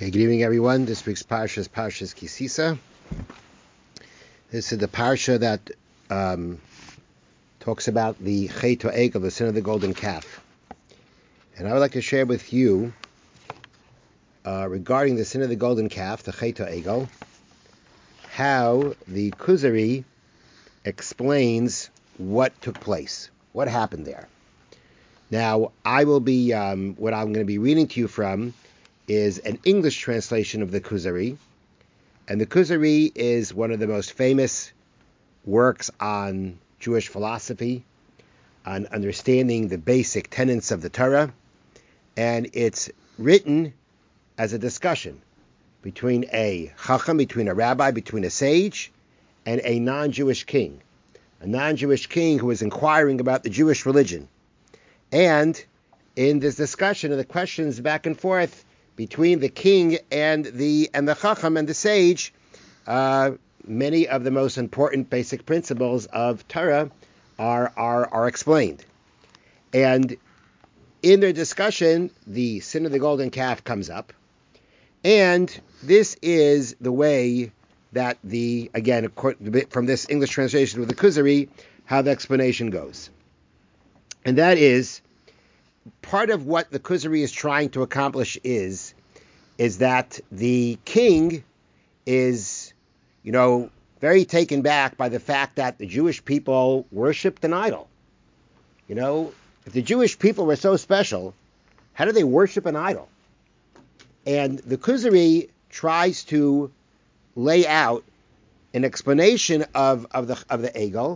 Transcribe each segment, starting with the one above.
Okay, good evening, everyone. This week's parsha is Parshas Kisisa. This is the parsha that talks about the Chet Ha'egel, the sin of the golden calf. And I would like to share with you regarding the sin of the golden calf, the Chet Ha'egel, how the Kuzari explains what took place, what happened there. Now, I will be, what I'm going to be reading to you from is an English translation of the Kuzari. And the Kuzari is one of the most famous works on Jewish philosophy, on understanding the basic tenets of the Torah. And it's written as a discussion between a chacham, between a rabbi, between a sage, and a non-Jewish king. A non-Jewish king who is inquiring about the Jewish religion. And in this discussion of the questions back and forth between the king and the chacham and the sage, many of the most important basic principles of Torah are explained. And in their discussion, the sin of the golden calf comes up, and this is the way that again, from this English translation of the Kuzari, how the explanation goes. And that is, part of what the Kuzari is trying to accomplish is that the king is, very taken back by the fact that the Jewish people worshipped an idol. If the Jewish people were so special, how do they worship an idol? And the Kuzari tries to lay out an explanation of the Egel,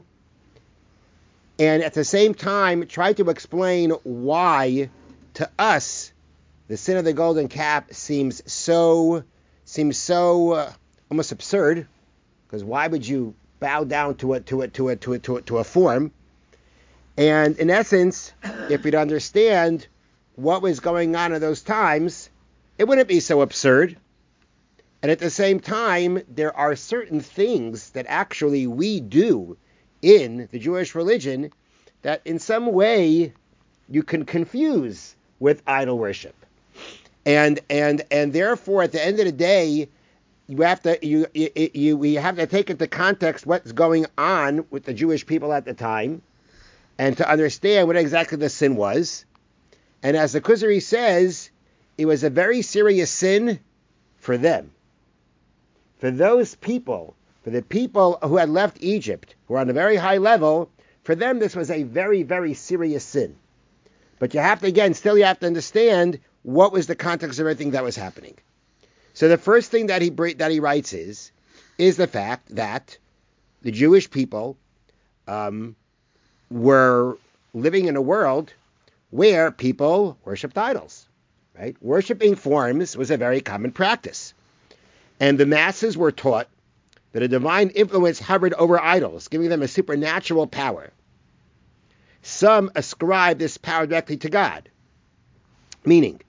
and at the same time try to explain why, to us, the sin of the golden calf seems so almost absurd. Because why would you bow down to a form? And in essence, if you'd understand what was going on in those times, it wouldn't be so absurd. And at the same time, there are certain things that actually we do in the Jewish religion that in some way you can confuse with idol worship. And therefore, at the end of the day, we have to take into context what's going on with the Jewish people at the time, and to understand what exactly the sin was. And as the Kuzari says, it was a very serious sin for them. For those people, for the people who had left Egypt, who were on a very high level, for them this was a very, very serious sin. But you have to understand what was the context of everything that was happening. So the first thing that he writes is the fact that the Jewish people were living in a world where people worshipped idols, right? Worshipping forms was a very common practice. And the masses were taught that a divine influence hovered over idols, giving them a supernatural power. Some ascribe this power directly to God. Meaning,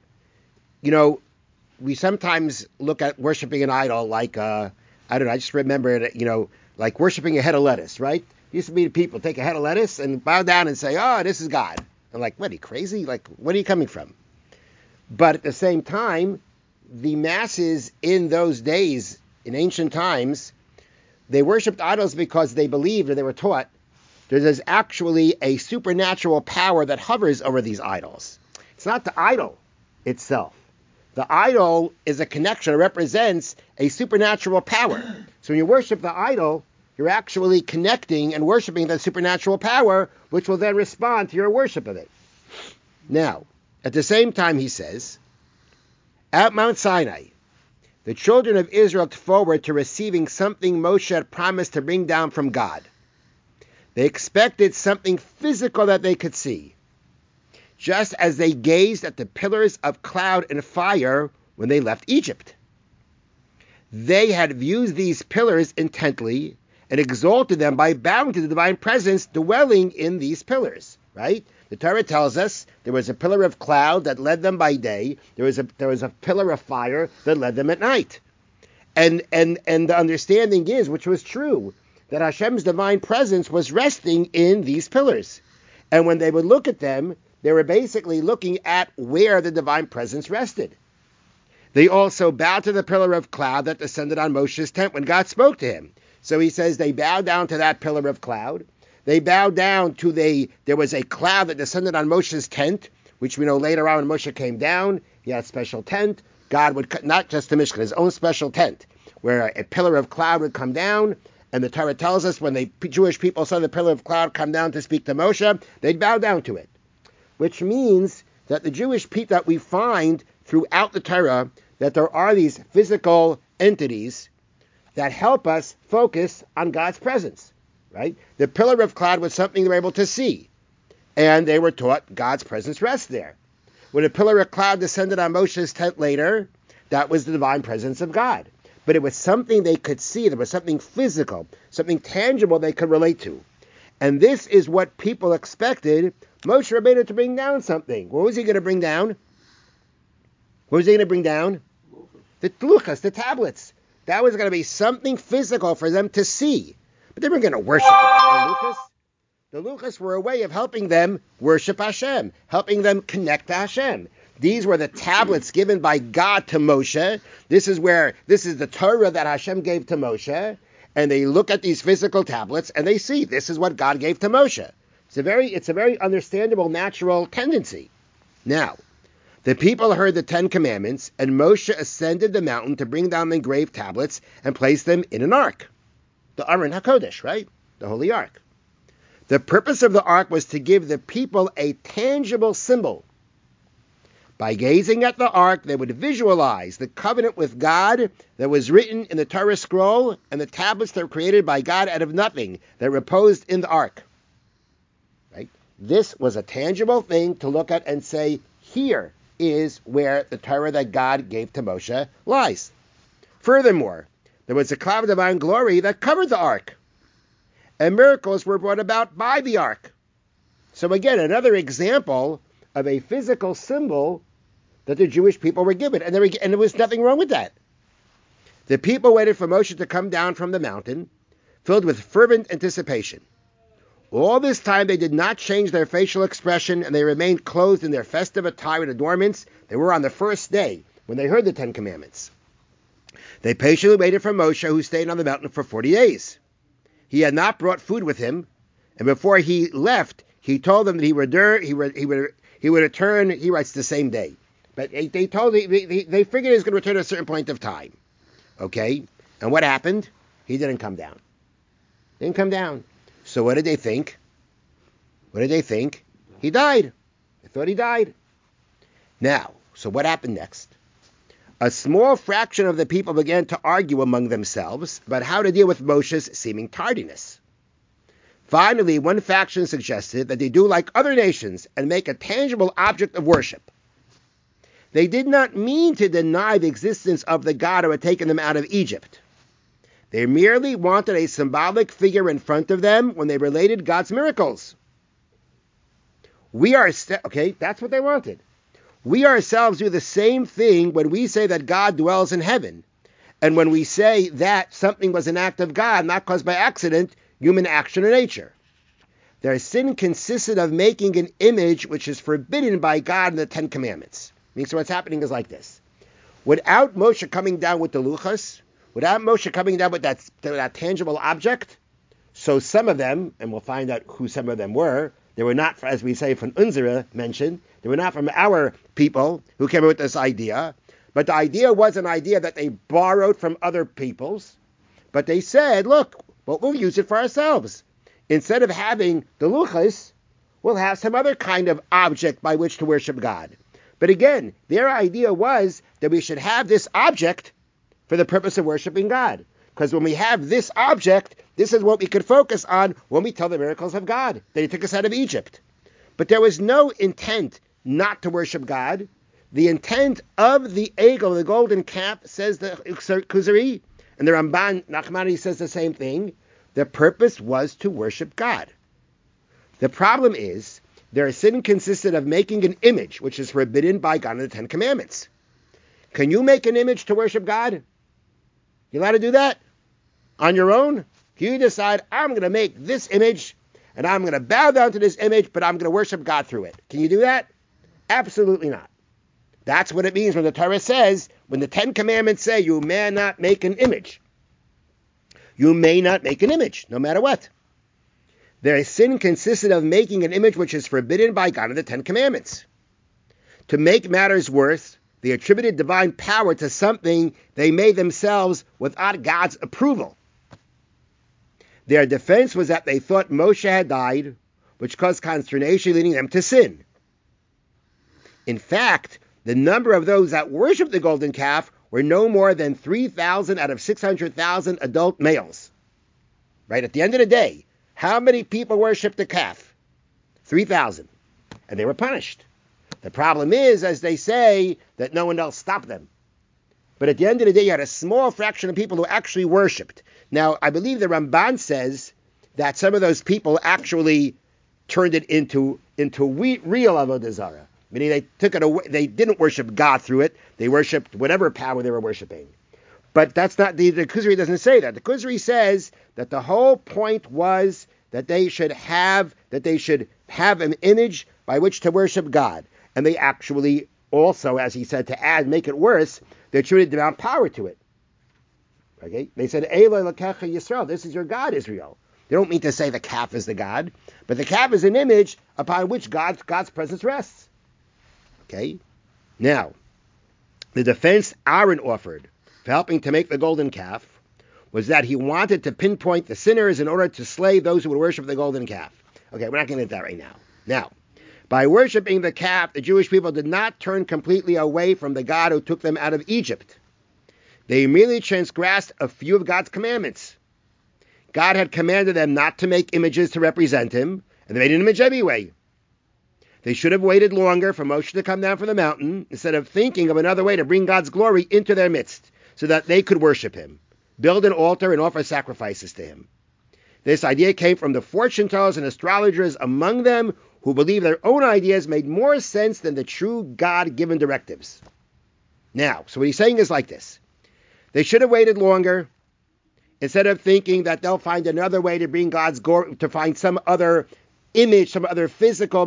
we sometimes look at worshiping an idol like, I just remember it, like worshiping a head of lettuce, right? Used to be people take a head of lettuce and bow down and say, oh, this is God. I'm like, what, are you crazy? Like, what are you coming from? But at the same time, the masses in those days, in ancient times, they worshipped idols because they believed, or they were taught, that there's actually a supernatural power that hovers over these idols. It's not the idol itself. The idol is a connection, it represents a supernatural power. So when you worship the idol, you're actually connecting and worshiping that supernatural power, which will then respond to your worship of it. Now, at the same time, he says, at Mount Sinai, the children of Israel looked forward to receiving something Moshe had promised to bring down from God. They expected something physical that they could see, just as they gazed at the pillars of cloud and fire when they left Egypt. They had viewed these pillars intently and exalted them by bowing to the divine presence dwelling in these pillars, right? The Torah tells us there was a pillar of cloud that led them by day. There was a pillar of fire that led them at night. And the understanding is, which was true, that Hashem's divine presence was resting in these pillars. And when they would look at them, they were basically looking at where the divine presence rested. They also bowed to the pillar of cloud that descended on Moshe's tent when God spoke to him. So he says they bowed down to that pillar of cloud. They bowed down to there was a cloud that descended on Moshe's tent, which we know later on when Moshe came down, he had a special tent. God would, not just the Mishkan, his own special tent, where a pillar of cloud would come down. And the Torah tells us when the Jewish people saw the pillar of cloud come down to speak to Moshe, they'd bow down to it. Which means that the Jewish people that we find throughout the Torah, that there are these physical entities that help us focus on God's presence, right? The pillar of cloud was something they were able to see, and they were taught God's presence rests there. When a pillar of cloud descended on Moshe's tent later, that was the divine presence of God. But it was something they could see. There was something physical, something tangible they could relate to. And this is what people expected Moshe Rabbeinu to bring down something. What was he going to bring down? What was he going to bring down? The luchas, the tablets. That was going to be something physical for them to see. But they weren't going to worship the luchas. The luchas were a way of helping them worship Hashem, helping them connect to Hashem. These were the tablets given by God to Moshe. This is the Torah that Hashem gave to Moshe. And they look at these physical tablets and they see this is what God gave to Moshe. It's a very understandable, natural tendency. Now, the people heard the 10 Commandments, and Moshe ascended the mountain to bring down the engraved tablets and place them in an ark. The Aron HaKodesh, right? The Holy Ark. The purpose of the ark was to give the people a tangible symbol. By gazing at the ark, they would visualize the covenant with God that was written in the Torah scroll and the tablets that were created by God out of nothing that reposed in the ark. Right? This was a tangible thing to look at and say, here is where the Torah that God gave to Moshe lies. Furthermore, there was a cloud of divine glory that covered the ark, and miracles were brought about by the ark. So again, another example of a physical symbol that the Jewish people were given, and there was nothing wrong with that. The people waited for Moshe to come down from the mountain, filled with fervent anticipation. All this time they did not change their facial expression, and they remained clothed in their festive attire and adornments they were on the first day when they heard the 10 Commandments. They patiently waited for Moshe, who stayed on the mountain for 40 days. He had not brought food with him, and before he left, he told them that he would return, he writes, the same day. But they figured he was going to return at a certain point of time. Okay? And what happened? He didn't come down. Didn't come down. So what did they think? He died. They thought he died. Now, so what happened next? A small fraction of the people began to argue among themselves about how to deal with Moshe's seeming tardiness. Finally, one faction suggested that they do like other nations and make a tangible object of worship. They did not mean to deny the existence of the God who had taken them out of Egypt. They merely wanted a symbolic figure in front of them when they related God's miracles. Okay, that's what they wanted. We ourselves do the same thing when we say that God dwells in heaven, and when we say that something was an act of God, not caused by accident, human action or nature. Their sin consisted of making an image which is forbidden by God in the 10 Commandments. So what's happening is like this. Without Moshe coming down with the luchas, without Moshe coming down with that tangible object, so some of them, and we'll find out who some of them were, they were not, as we say from Unzera mentioned, they were not from our people who came up with this idea, but the idea was an idea that they borrowed from other peoples, but they said, look, well, we'll use it for ourselves. Instead of having the luchas, we'll have some other kind of object by which to worship God. But again, their idea was that we should have this object for the purpose of worshiping God. Because when we have this object, this is what we could focus on when we tell the miracles of God, that He took us out of Egypt. But there was no intent not to worship God. The intent of the Egel, the golden calf, says the Kuzari, and the Ramban Nachmani says the same thing. The purpose was to worship God. The problem is, their sin consisted of making an image, which is forbidden by God in the 10 Commandments. Can you make an image to worship God? You allowed to do that? On your own? Can you decide, I'm going to make this image, and I'm going to bow down to this image, but I'm going to worship God through it? Can you do that? Absolutely not. That's what it means when the Torah says, when the Ten Commandments say you may not make an image. You may not make an image, no matter what. Their sin consisted of making an image which is forbidden by God in the Ten Commandments. To make matters worse, they attributed divine power to something they made themselves without God's approval. Their defense was that they thought Moshe had died, which caused consternation, leading them to sin. In fact, the number of those that worshiped the golden calf were no more than 3,000 out of 600,000 adult males. Right? At the end of the day, how many people worshiped the calf? 3,000. And they were punished. The problem is, as they say, that no one else stopped them. But at the end of the day, you had a small fraction of people who actually worshipped. Now, I believe the Ramban says that some of those people actually turned it into real Avodah Zarah. Meaning they took it away, they didn't worship God through it, they worshipped whatever power they were worshiping. But that's not, the Kuzari doesn't say that. The Kuzari says that the whole point was that they should have an image by which to worship God. And they actually also, as he said, to add, make it worse, they attributed divine power to it. Okay? They said, Eloi Lakecha Yisrael, this is your God, Israel. They don't mean to say the calf is the God, but the calf is an image upon which God's presence rests. Okay? Now, the defense Aaron offered for helping to make the golden calf was that he wanted to pinpoint the sinners in order to slay those who would worship the golden calf. Okay, we're not going to get that right now. Now, by worshiping the calf, the Jewish people did not turn completely away from the God who took them out of Egypt. They merely transgressed a few of God's commandments. God had commanded them not to make images to represent him, and they made an image anyway. They should have waited longer for Moshe to come down from the mountain instead of thinking of another way to bring God's glory into their midst so that they could worship him, build an altar, and offer sacrifices to him. This idea came from the fortune tellers and astrologers among them who believed their own ideas made more sense than the true God-given directives. Now, so what he's saying is like this. They should have waited longer instead of thinking that they'll find another way to bring God's glory, to find some other image, some other physical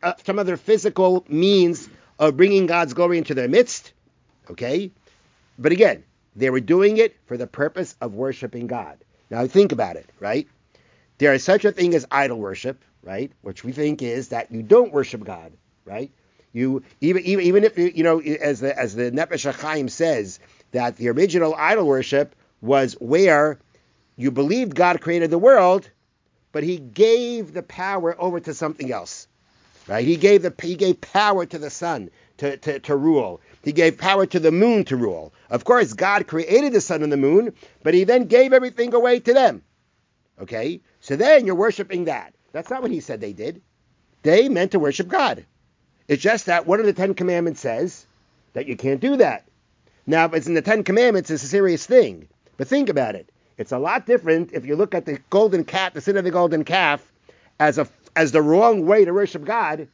means of bringing God's glory into their midst. Okay? But again, they were doing it for the purpose of worshiping God. Now think about it, right? There is such a thing as idol worship, right? Which we think is that you don't worship God, right? You even if you know, as the Nefesh HaChaim says, that the original idol worship was where you believed God created the world, but he gave the power over to something else, right? He gave power to the sun to rule. He gave power to the moon to rule. Of course, God created the sun and the moon, but he then gave everything away to them. Okay? So then you're worshiping that. That's not what he said they did. They meant to worship God. It's just that one of the Ten Commandments says that you can't do that. Now, if it's in the Ten Commandments, it's a serious thing. But think about it. It's a lot different if you look at the golden calf, the sin of the golden calf, as the wrong way to worship God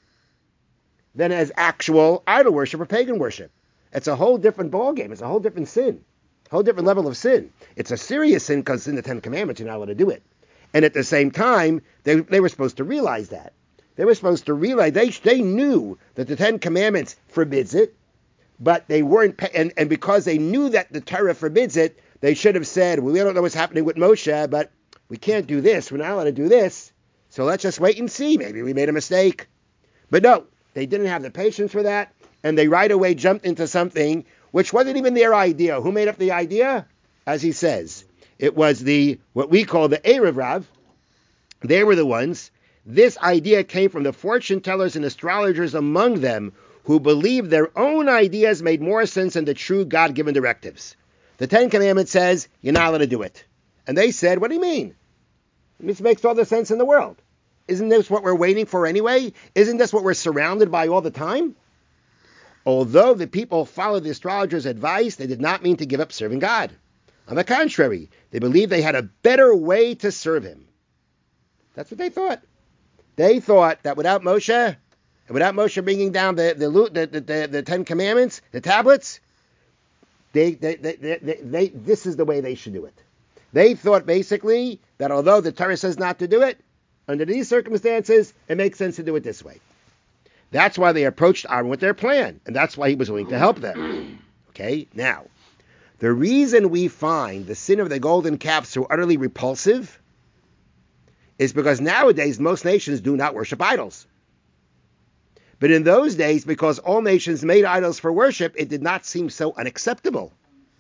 than as actual idol worship or pagan worship. It's a whole different ballgame. It's a whole different sin, a whole different level of sin. It's a serious sin because in the Ten Commandments you're not allowed to do it. And at the same time, they were supposed to realize that. They were supposed to realize, they knew that the Ten Commandments forbids it, but they weren't, and because they knew that the Torah forbids it, they should have said, well, we don't know what's happening with Moshe, but we can't do this. We're not allowed to do this. So let's just wait and see. Maybe we made a mistake. But no, they didn't have the patience for that, and they right away jumped into something which wasn't even their idea. Who made up the idea? As he says, it was what we call the Erev Rav. They were the ones. This idea came from the fortune tellers and astrologers among them who believed their own ideas made more sense than the true God-given directives. The Ten Commandments says you're not allowed to do it. And they said, what do you mean? This makes all the sense in the world. Isn't this what we're waiting for anyway? Isn't this what we're surrounded by all the time? Although the people followed the astrologers' advice, they did not mean to give up serving God. On the contrary, they believed they had a better way to serve him. That's what they thought. They thought that without Moshe bringing down the Ten Commandments, the tablets, this is the way they should do it. They thought basically that although the Torah says not to do it, under these circumstances, it makes sense to do it this way. That's why they approached Aaron with their plan, and that's why he was willing to help them. Okay, now, the reason we find the sin of the golden calf so utterly repulsive is because nowadays most nations do not worship idols. But in those days, because all nations made idols for worship, it did not seem so unacceptable.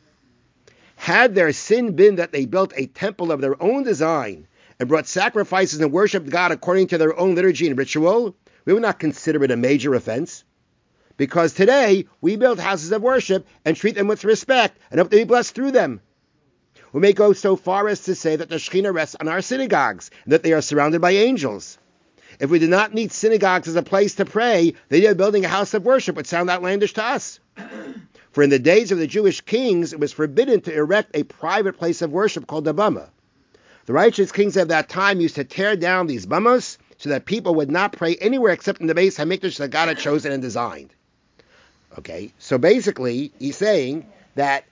Had their sin been that they built a temple of their own design and brought sacrifices and worshipped God according to their own liturgy and ritual, we would not consider it a major offense. Because today, we build houses of worship and treat them with respect and hope to be blessed through them. We may go so far as to say that the Shekhinah rests on our synagogues and that they are surrounded by angels. If we did not need synagogues as a place to pray, the idea of building a house of worship would sound outlandish to us. For in the days of the Jewish kings, it was forbidden to erect a private place of worship called a bama. The righteous kings of that time used to tear down these bamas so that people would not pray anywhere except in the Beis HaMikdash that God had chosen and designed. Okay, so basically, he's saying that,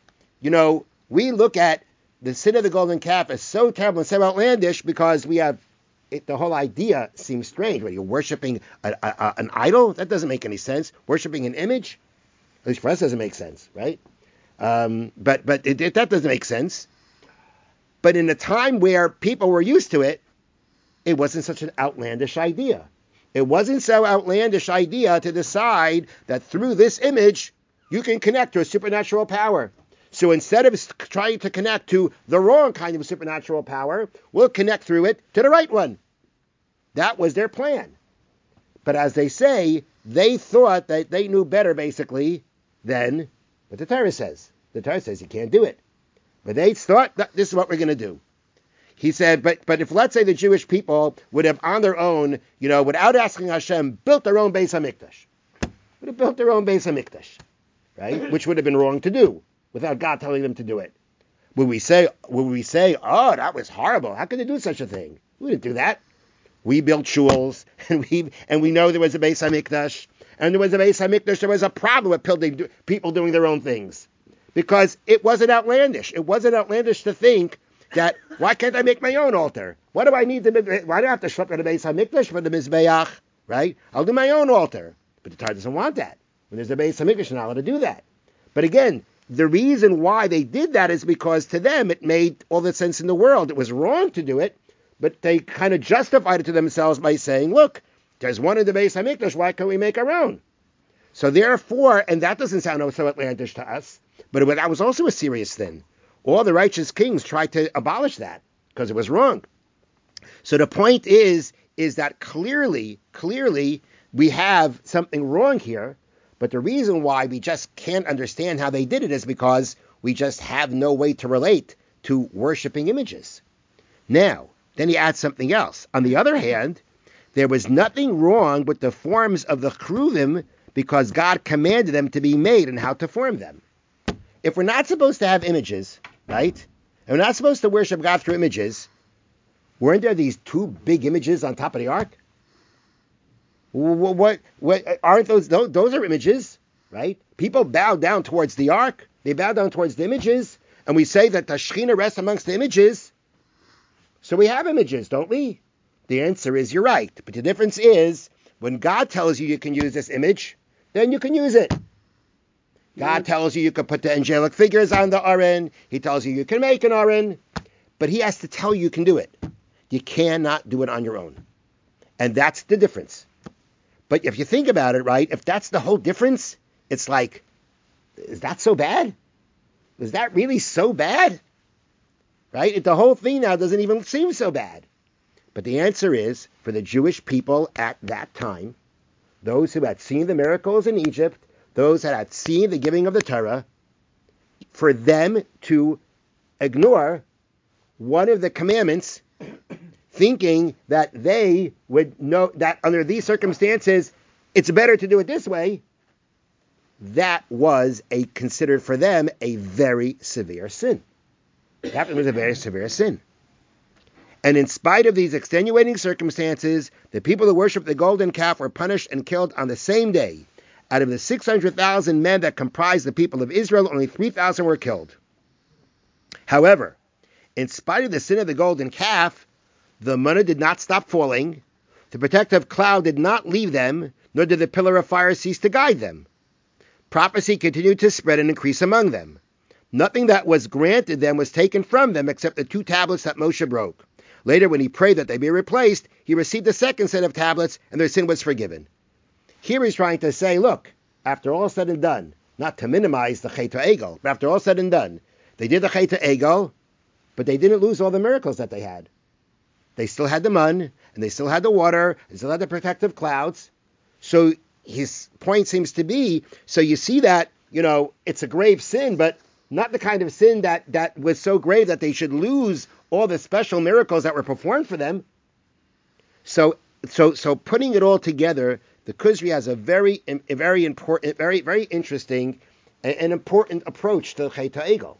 we look at the sin of the golden calf as so terrible and so outlandish because we have the whole idea seems strange. When you're worshiping an idol, that doesn't make any sense. Worshiping an image, at least for us, doesn't make sense, right? But that doesn't make sense. But in a time where people were used to it, it wasn't such an outlandish idea. It wasn't so outlandish idea to decide that through this image, you can connect to a supernatural power. So instead of trying to connect to the wrong kind of supernatural power, we'll connect through it to the right one. That was their plan. But as they say, they thought that they knew better, basically, than what the Torah says. The Torah says you can't do it. But they thought that this is what we're going to do. He said, but if, let's say, the Jewish people would have on their own, without asking Hashem, built their own Beis HaMikdash. Would have built their own Beis HaMikdash, right? Which would have been wrong to do, without God telling them to do it. Would we say, oh, that was horrible. How could they do such a thing? We didn't do that. We built shuls, and we know there was a Beis HaMikdash, and there was a Beis HaMikdash. There was a problem with people doing their own things, because it wasn't outlandish. It wasn't outlandish to think that, why can't I make my own altar? Why do I have to schlep to the Beis HaMikdash for the Mizbeach, right? I'll do my own altar. But the Torah doesn't want that. When there's a Beis HaMikdash, you're not allowed to do that. But again, the reason why they did that is because to them it made all the sense in the world. It was wrong to do it, but they kind of justified it to themselves by saying, look, there's one in the Beis HaMikdash, why can't we make our own? So therefore, and that doesn't sound so outlandish to us, but that was also a serious thing. All the righteous kings tried to abolish that because it was wrong. So the point is that clearly we have something wrong here, but the reason why we just can't understand how they did it is because we just have no way to relate to worshiping images. Now, then he adds something else. On the other hand, there was nothing wrong with the forms of the cheruvim because God commanded them to be made and how to form them. If we're not supposed to have images, right, and we're not supposed to worship God through images, weren't there these two big images on top of the ark? What aren't those? Those are images, right? People bow down towards the ark. They bow down towards the images, and we say that the Shekhinah rests amongst the images. So we have images, don't we? The answer is you're right. But the difference is when God tells you can use this image, then you can use it. God tells you can put the angelic figures on the Aron. He tells you can make an Aron. But he has to tell you can do it. You cannot do it on your own. And that's the difference. But if you think about it, right, if that's the whole difference, it's like, is that so bad? Is that really so bad? Right? The whole thing now doesn't even seem so bad. But the answer is, for the Jewish people at that time, those who had seen the miracles in Egypt, those that had seen the giving of the Torah, for them to ignore one of the commandments, thinking that they would know that under these circumstances, it's better to do it this way, that was considered for them a very severe sin. That was a very severe sin. And in spite of these extenuating circumstances, the people who worshiped the golden calf were punished and killed on the same day. Out of the 600,000 men that comprised the people of Israel, only 3,000 were killed. However, in spite of the sin of the golden calf, the manna did not stop falling. The protective cloud did not leave them. nor did the pillar of fire cease to guide them. Prophecy continued to spread and increase among them. Nothing that was granted them was taken from them except the 2 tablets that Moshe broke. Later, when he prayed that they be replaced, he received a second set of tablets, and their sin was forgiven. Here he's trying to say, look, after all said and done, not to minimize the Chet HaEgel, but after all said and done, they did the Chet HaEgel, but they didn't lose all the miracles that they had. They still had the mun, and they still had the water, and still had the protective clouds. So his point seems to be, so you see that, it's a grave sin, but not the kind of sin that was so grave that they should lose all the special miracles that were performed for them. So putting it all together, the Kuzri has a very important, very interesting and important approach to Chet HaEgel.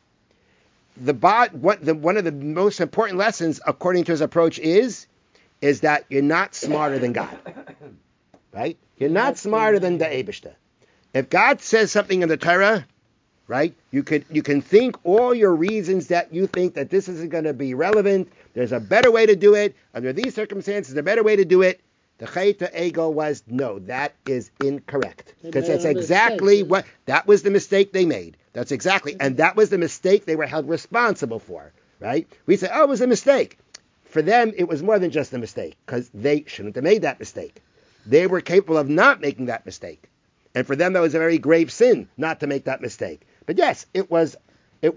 One of the most important lessons, according to his approach, is that you're not smarter than God. Right? You're not smarter than the Eibishter. If God says something in the Torah, right, you can think all your reasons that you think that this isn't going to be relevant. There's a better way to do it. Under these circumstances, a better way to do it. The Chet HaEgel was, no, that is incorrect. Because that's exactly that was the mistake they made. That's exactly, and that was the mistake they were held responsible for, right? We say, it was a mistake. For them, it was more than just a mistake, because they shouldn't have made that mistake. They were capable of not making that mistake. And for them, that was a very grave sin not to make that mistake. But yes, it was a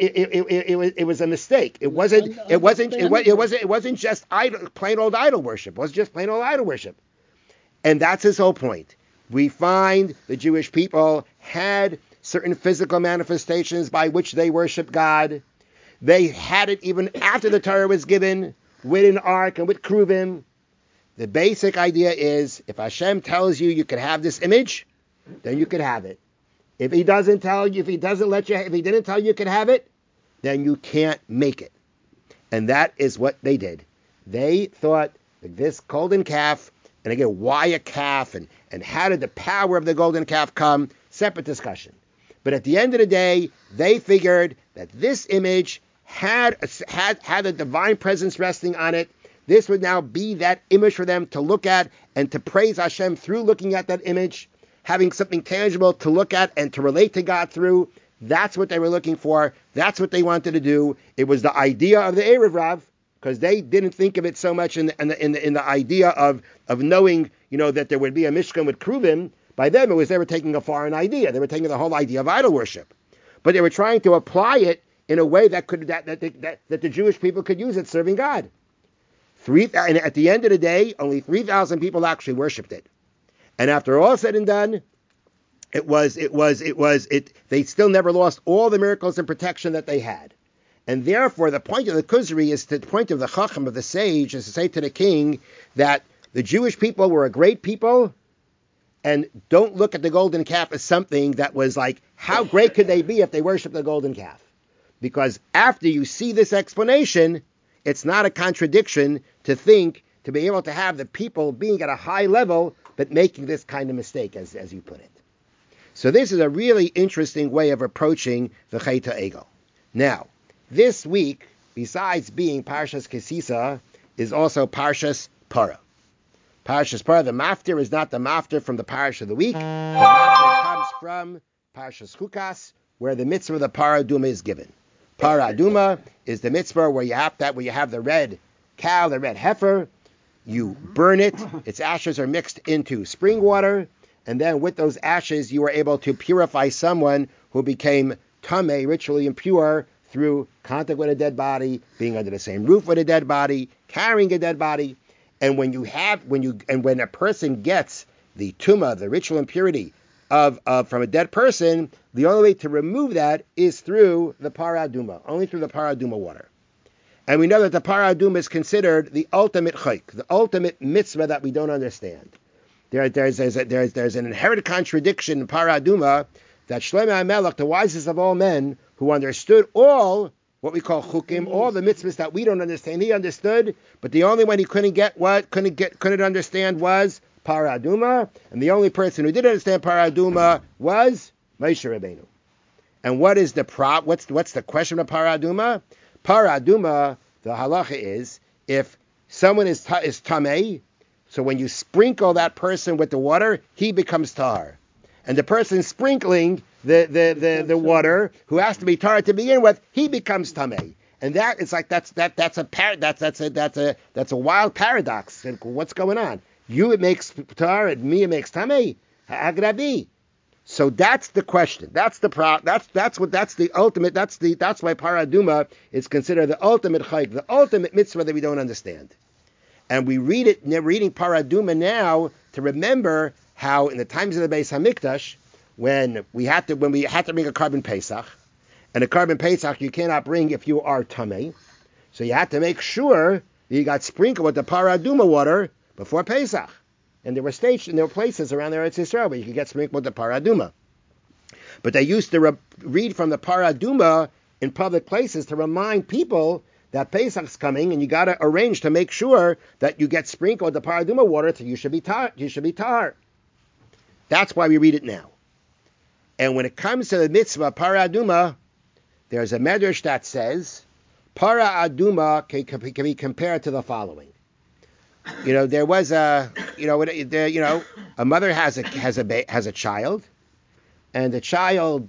mistake. It wasn't just plain old idol worship. It wasn't just plain old idol worship. And that's his whole point. We find the Jewish people had certain physical manifestations by which they worship God. They had it even after the Torah was given, with an ark and with kruvim. The basic idea is, if Hashem tells you you can have this image, then you can have it. If he didn't tell you you can have it, then you can't make it. And that is what they did. They thought this golden calf, and again, why a calf, and how did the power of the golden calf come? Separate discussion. But at the end of the day, they figured that this image had a divine presence resting on it. This would now be that image for them to look at and to praise Hashem through looking at that image, having something tangible to look at and to relate to God through. That's what they were looking for. That's what they wanted to do. It was the idea of the Erev Rav, because they didn't think of it so much in the idea of knowing, that there would be a Mishkan with Kruvim. By them, it was they were taking a foreign idea. They were taking the whole idea of idol worship, but they were trying to apply it in a way that the Jewish people could use it serving God. And at the end of the day, only 3,000 people actually worshipped it. And after all said and done, they still never lost all the miracles and protection that they had. And therefore, the point of the Kuzri is the point of the Chacham, of the sage, is to say to the king that the Jewish people were a great people, and don't look at the golden calf as something that was like, how great could they be if they worshiped the golden calf? Because after you see this explanation, it's not a contradiction to be able to have the people being at a high level, but making this kind of mistake, as you put it. So this is a really interesting way of approaching the Chet HaEgel. Now, this week, besides being Parshas Kisisa, is also Parshas Parah. Parshas Parah, the maftir is not the maftir from the parish of the week. The maftir comes from Parshas Chukas, where the mitzvah of the Parah Aduma is given. Parah Aduma is the mitzvah where you have the red cow, the red heifer. You burn it. Its ashes are mixed into spring water, and then with those ashes, you are able to purify someone who became tameh, ritually impure, through contact with a dead body, being under the same roof with a dead body, carrying a dead body. And when a person gets the tumah, the ritual impurity from a dead person, the only way to remove that is through the Parah Aduma, only through the Parah Aduma water. And we know that the Parah Aduma is considered the ultimate chayk, the ultimate mitzvah that we don't understand. There's an inherent contradiction in Parah Aduma that Shlomo HaMelech, the wisest of all men, who understood all what we call chukim, all the mitzvahs that we don't understand, he understood, but the only one he couldn't understand was Parah Aduma, and the only person who did understand Parah Aduma was Moshe Rabbeinu. And what's the question of Parah Aduma? Parah Aduma, the halacha is, if someone is tamei, So when you sprinkle that person with the water, he becomes tar. And the person sprinkling the water, who has to be tar to begin with, he becomes tamei. And that is like that's a wild paradox. What's going on? You it makes tar, and me it makes tamei. How could that be? So that's the question. That's the ultimate. That's why paraduma is considered the ultimate chayk, the ultimate mitzvah that we don't understand. And we read it, reading paraduma now to remember how in the times of the Beis Hamikdash, when we had to bring a carbon pesach, and a carbon pesach you cannot bring if you are tamei, so you had to make sure that you got sprinkled with the paraduma water before pesach. And there were places around there Eretz Yisrael where you could get sprinkled with the paraduma. But they used to read from the paraduma in public places to remind people that Pesach's coming, and you got to arrange to make sure that you get sprinkled with the paraduma water, so you should be tar. That's why we read it now. And when it comes to the mitzvah paraduma, there's a medrash that says paraduma can be compared to the following. There was a mother has a child, and the child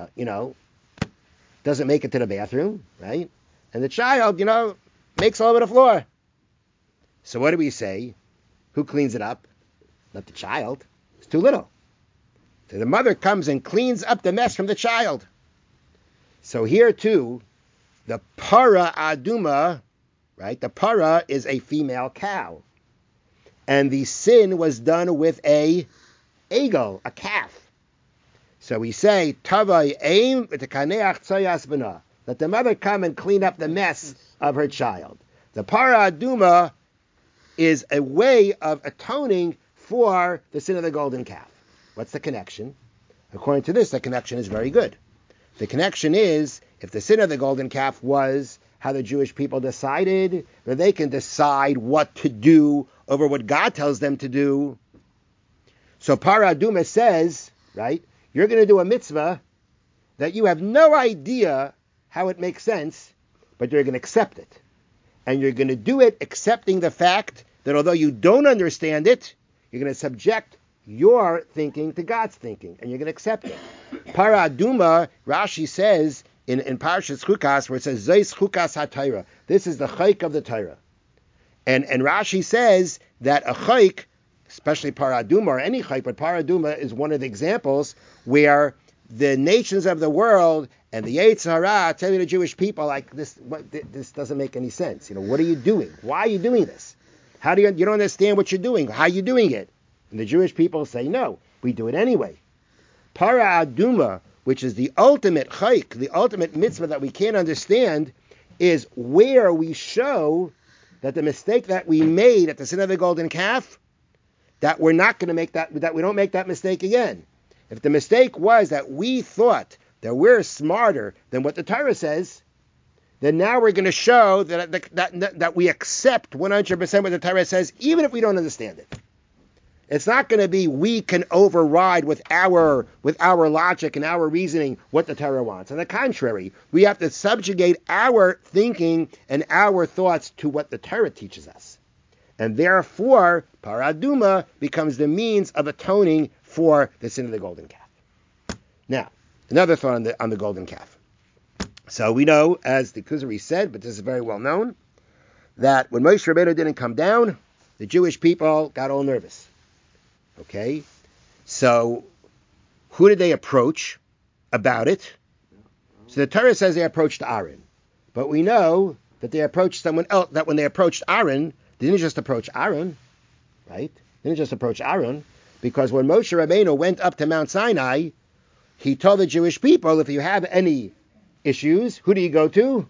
doesn't make it to the bathroom, right? And the child makes all over the floor. So what do we say? Who cleans it up? Not the child. It's too little. So the mother comes and cleans up the mess from the child. So here too, the para aduma. Right? The para is a female cow. And the sin was done with a egel, a calf. So we say, Tavai aim v'tekaneach tzayas b'na. Let the mother come and clean up the mess of her child. The para aduma is a way of atoning for the sin of the golden calf. What's the connection? According to this, the connection is very good. The connection is, if the sin of the golden calf was how the Jewish people decided, that they can decide what to do over what God tells them to do. So Para Aduma says, right, you're going to do a mitzvah that you have no idea how it makes sense, but you're going to accept it. And you're going to do it accepting the fact that although you don't understand it, you're going to subject your thinking to God's thinking, and you're going to accept it. Para Aduma, Rashi says, in Parshas Chukas, where it says Zeis Chukas HaTorah. This is the chayk of the Torah. And Rashi says that a chayk, especially Paraduma or any chayk, but Paraduma is one of the examples where the nations of the world and the Yetzer Hara tell the Jewish people, like, this doesn't make any sense. What are you doing? Why are you doing this? How do you don't understand what you're doing? How are you doing it? And the Jewish people say, no, we do it anyway. Paraduma, which is the ultimate chayk, the ultimate mitzvah that we can't understand, is where we show that the mistake that we made at the sin of the golden calf, that we're not going to make that we don't make that mistake again. If the mistake was that we thought that we're smarter than what the Torah says, then now we're going to show that we accept 100% what the Torah says, even if we don't understand it. It's not going to be we can override with our logic and our reasoning what the Torah wants. On the contrary, we have to subjugate our thinking and our thoughts to what the Torah teaches us. And therefore, Paraduma becomes the means of atoning for the sin of the golden calf. Now, another thought on the golden calf. So we know, as the Kuzari said, but this is very well known, that when Moshe Rabbeinu didn't come down, the Jewish people got all nervous. Okay, so who did they approach about it? So the Torah says they approached Aaron, but we know that they approached someone else. That when they approached Aaron, they didn't just approach Aaron, right? They didn't just approach Aaron, because when Moshe Rabbeinu went up to Mount Sinai, he told the Jewish people, if you have any issues, who do you go to?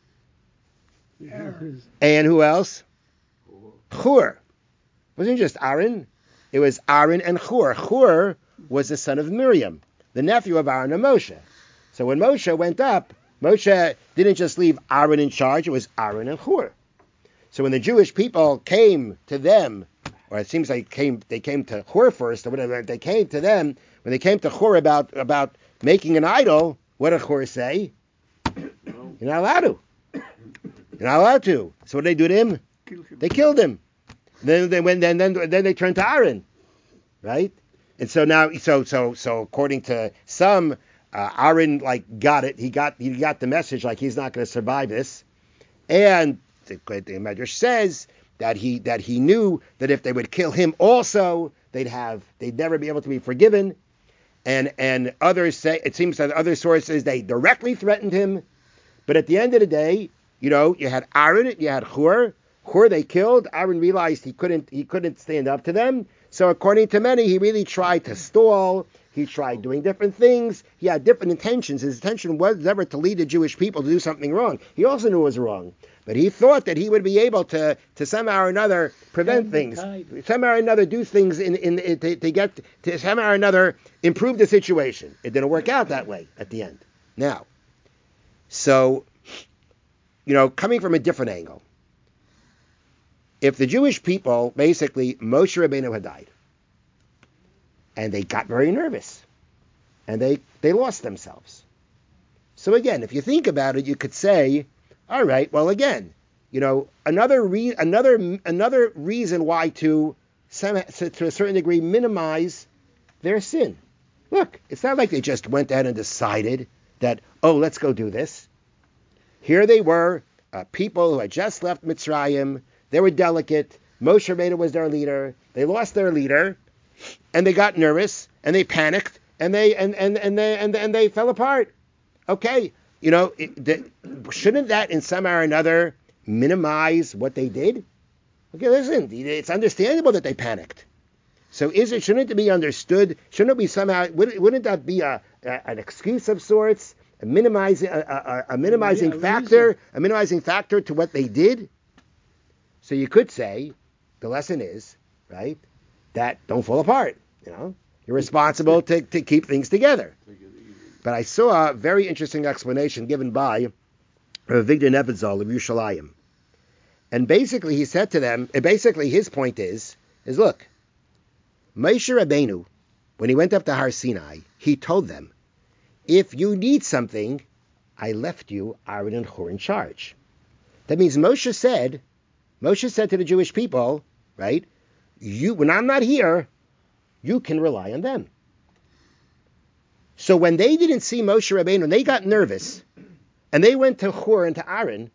Aaron. And who else? Hur. It wasn't just Aaron. It was Aaron and Hur. Hur was the son of Miriam, the nephew of Aaron and Moshe. So when Moshe went up, Moshe didn't just leave Aaron in charge, it was Aaron and Hur. So when the Jewish people came to them, or it seems like they came to Hur first, or whatever, they came to them, when they came to Hur about making an idol, what did Hur say? You're not allowed to. You're not allowed to. So what did they do to him? They killed him. Then they turned to Aaron, right? And so now, so according to some, Aaron got it. He got the message, he's not going to survive this. And the Medrash says that he knew that if they would kill him also, they'd never be able to be forgiven. And others say, it seems that other sources, they directly threatened him. But at the end of the day, you had Aaron, you had Hur. Hur they killed. Aaron realized he couldn't stand up to them. So according to many, he really tried to stall. He tried doing different things. He had different intentions. His intention was never to lead the Jewish people to do something wrong. He also knew it was wrong. But he thought that he would be able to somehow or another prevent things, somehow or another do things to somehow or another improve the situation. It didn't work out that way at the end. Now, so, coming from a different angle, if the Jewish people, basically, Moshe Rabbeinu had died, and they got very nervous, and they lost themselves. So again, if you think about it, you could say, all right, well, again, another reason why to a certain degree minimize their sin. Look, it's not like they just went ahead and decided that, let's go do this. Here they were, people who had just left Mitzrayim. They were delicate. Moshe Rabbeinu was their leader. They lost their leader, and they got nervous, and they panicked, and they fell apart. Okay, shouldn't that in some or another minimize what they did? Okay, listen, it's understandable that they panicked. So shouldn't it be understood? Shouldn't it be somehow? Wouldn't that be an excuse of sorts? A minimizing factor to what they did. So you could say the lesson is, right, that don't fall apart. You're responsible to keep things together. But I saw a very interesting explanation given by Victor Nevitzal of Yerushalayim. And basically he said to them, his point is look, Moshe Rabbeinu, when he went up to Har Sinai, he told them, if you need something, I left you Aaron and Hur in charge. That means Moshe said to the Jewish people, right, when I'm not here, you can rely on them. So when they didn't see Moshe Rabbeinu, and they got nervous, and they went to Hur and to Aaron,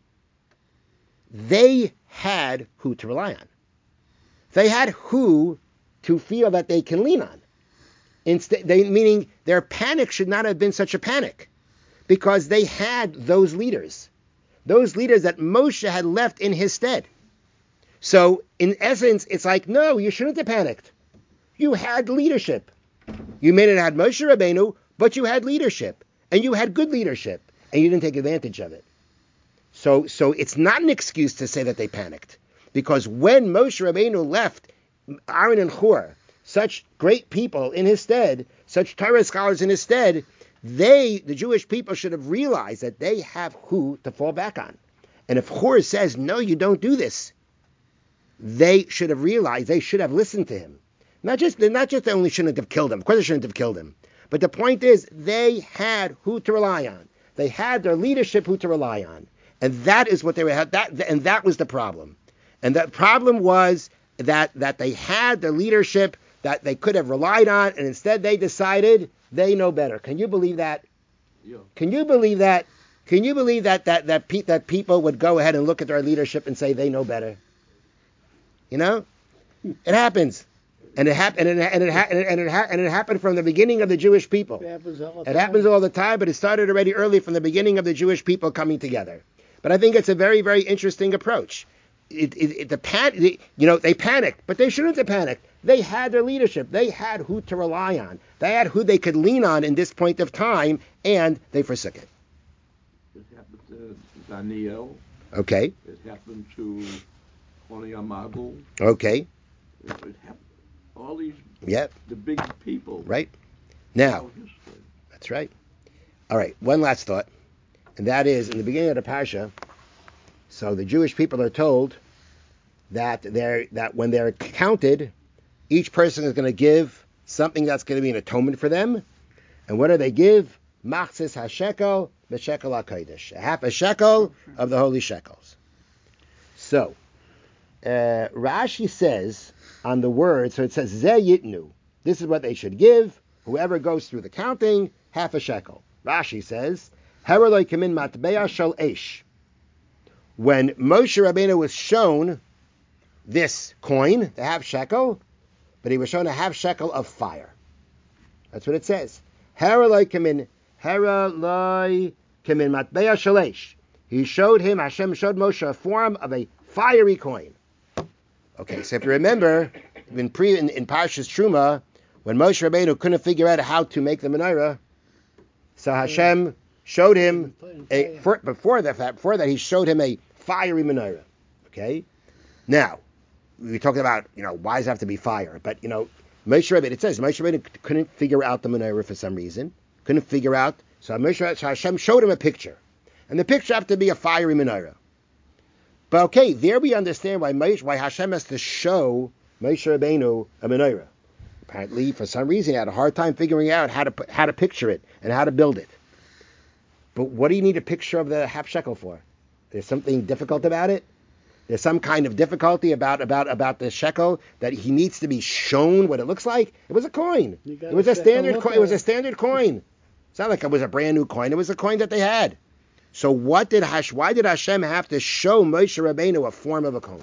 they had who to rely on. They had who to feel that they can lean on. Meaning their panic should not have been such a panic, because they had those leaders that Moshe had left in his stead. So in essence, it's like, no, you shouldn't have panicked. You had leadership. You may not have had Moshe Rabbeinu, but you had leadership, and you had good leadership, and you didn't take advantage of it. So it's not an excuse to say that they panicked, because when Moshe Rabbeinu left Aaron and Hur, such great people in his stead, such Torah scholars in his stead, the Jewish people should have realized that they have who to fall back on. And if Hur says, no, you don't do this, they should have realized, they should have listened to him. Not just they only shouldn't have killed him. Of course they shouldn't have killed him. But the point is, they had who to rely on. They had their leadership who to rely on. And that is what they had. And that was the problem. And the problem was that they had the leadership that they could have relied on, and instead they decided they know better. Can you believe that? Yeah. Can you believe that? Can you believe that people would go ahead and look at their leadership and say they know better? It happens. And it happened from the beginning of the Jewish people. It happens all the time, but it started already early from the beginning of the Jewish people coming together. But I think it's a very, very interesting approach. They panicked, but they shouldn't have panicked. They had their leadership. They had who to rely on. They had who they could lean on in this point of time, and they forsook it. It happened to Daniel. Okay. It happened to Onyamagu. Okay. It happened. All these, yep, the big people. Right. Now, that's right. All right, one last thought, and that is, in the beginning of the Parsha, so the Jewish people are told that when they're counted, each person is going to give something that's going to be an atonement for them. And what do they give? Machzis hashekel, b'shekel hakodesh, half a shekel of the holy shekels. So, Rashi says on the word, so it says Ze Yitnu. This is what they should give. Whoever goes through the counting, half a shekel. Rashi says, Heroloi kamin matbeya shel esh. When Moshe Rabbeinu was shown this coin, the half shekel, but he was shown a half shekel of fire. That's what it says. Heroloi kamin matbeya shel esh. He showed him, Hashem showed Moshe a form of a fiery coin. Okay, so if you remember, in Parshas Truma, when Moshe Rabbeinu couldn't figure out how to make the menorah, so Hashem showed him before that he showed him a fiery menorah. Okay, now we're talking about why does it have to be fire? But Moshe Rabbeinu, it says Moshe Rabbeinu couldn't figure out the menorah for some reason, couldn't figure out. So Hashem showed him a picture, and the picture had to be a fiery menorah. But okay, there we understand why Hashem has to show Moshe Rabbeinu a menorah. Apparently, for some reason, he had a hard time figuring out how to picture it and how to build it. But what do you need a picture of the half shekel for? There's something difficult about it. There's some kind of difficulty about the shekel that he needs to be shown what it looks like. It was a coin. It was a standard coin. It was a standard coin. It's not like it was a brand new coin. It was a coin that they had. So why did Hashem have to show Moshe Rabbeinu a form of a coin?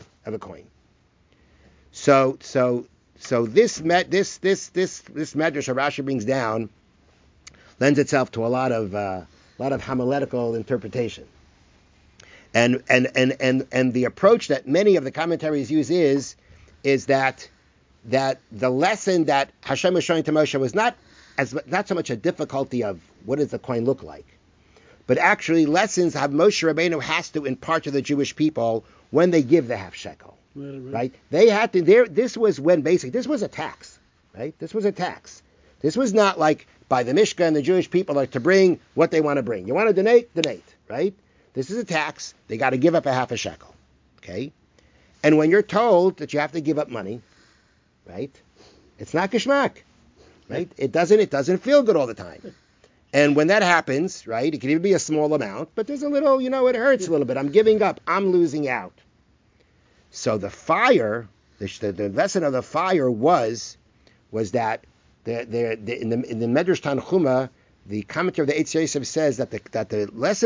So this medrash Rashi brings down lends itself to a lot of homiletical interpretation, and the approach that many of the commentaries use is that the lesson that Hashem was showing to Moshe was not so much a difficulty of what does the coin look like, but actually lessons how Moshe Rabbeinu has to impart to the Jewish people when they give the half shekel. Right? They had to. This was when basically this was a tax. Right? This was a tax. This was not like by the Mishka and the Jewish people like to bring what they want to bring. You want to donate. Right? This is a tax. They got to give up a half a shekel. Okay. And when you're told that you have to give up money, right? It's not geschmack. Right? It doesn't feel good all the time. And when that happens, right, it can even be a small amount, but there's a little, it hurts a little bit. I'm giving up. I'm losing out. So the fire, the lesson of the fire was that in the Medrash Tanchuma, the commentary of the Eitz Yosef says that the lesson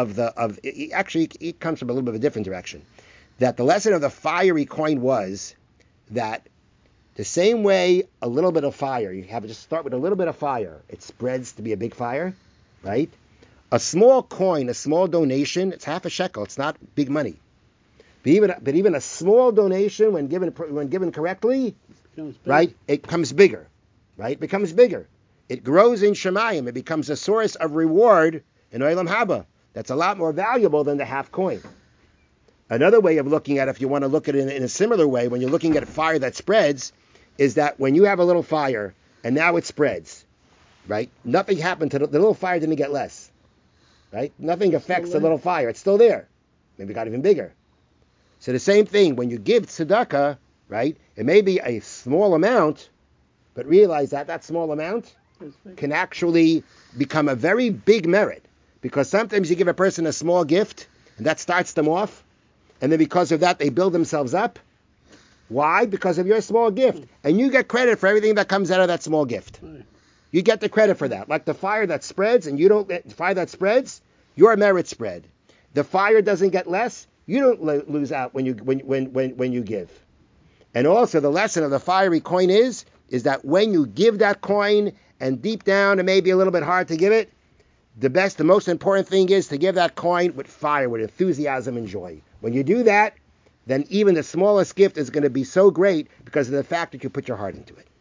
it comes from a little bit of a different direction. That the lesson of the fiery coin was that the same way a little bit of fire, you have to just start with a little bit of fire, it spreads to be a big fire, right? A small coin, a small donation, it's half a shekel, it's not big money. But even a small donation, when given correctly, right, it becomes bigger, right? It becomes bigger. It grows in Shemayim. It becomes a source of reward in Olam Haba. That's a lot more valuable than the half coin. Another way of looking at it, if you want to look at it in a similar way, when you're looking at a fire that spreads, is that when you have a little fire and now it spreads, right? Nothing happened to the little fire didn't get less, right? Nothing affects the little fire. It's still there. Maybe it got even bigger. So the same thing, when you give tzedakah, right, it may be a small amount, but realize that small amount can actually become a very big merit. Because sometimes you give a person a small gift, and that starts them off, and then because of that, they build themselves up. Why? Because of your small gift. And you get credit for everything that comes out of that small gift. You get the credit for that. Like the fire that spreads, and you don't get the fire that spreads, your merit spread. The fire doesn't get less, you don't lose out when you give. And also the lesson of the fiery coin is that when you give that coin, and deep down it may be a little bit hard to give it, the most important thing is to give that coin with fire, with enthusiasm and joy. When you do that, then even the smallest gift is going to be so great because of the fact that you put your heart into it.